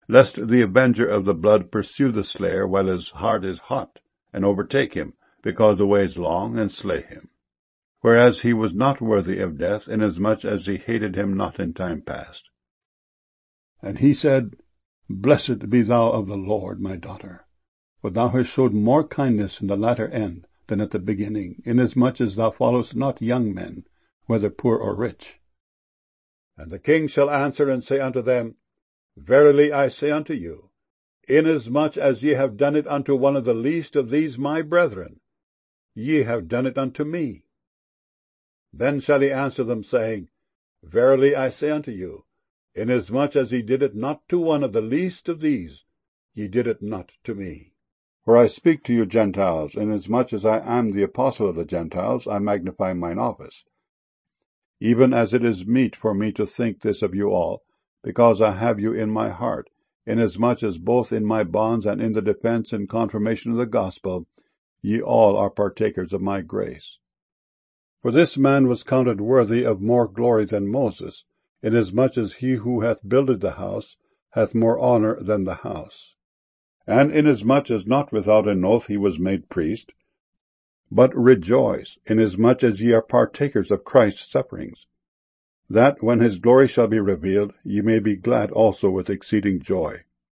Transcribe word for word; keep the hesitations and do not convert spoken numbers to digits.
lest the avenger of the blood pursue the slayer while his heart is hot, and overtake him, because the way is long, and slay him. Whereas he was not worthy of death, inasmuch as he hated him not in time past. And he said, Blessed be thou of the Lord, my daughter, for thou hast showed more kindness in the latter end than at the beginning, inasmuch as thou followest not young men, whether poor or rich. And the king shall answer and say unto them, Verily I say unto you, inasmuch as ye have done it unto one of the least of these my brethren, ye have done it unto me. Then shall he answer them, saying, Verily I say unto you, inasmuch as ye did it not to one of the least of these, ye did it not to me. For I speak to you Gentiles, inasmuch as I am the apostle of the Gentiles, I magnify mine office. Even as it is meet for me to think this of you all, because I have you in my heart, inasmuch as both in my bonds and in the defense and confirmation of the gospel, ye all are partakers of my grace. For this man was counted worthy of more glory than Moses, inasmuch as he who hath builded the house hath more honour than the house. And inasmuch as not without an oath he was made priest, but rejoice, inasmuch as ye are partakers of Christ's sufferings, that when his glory shall be revealed, ye may be glad also with exceeding joy.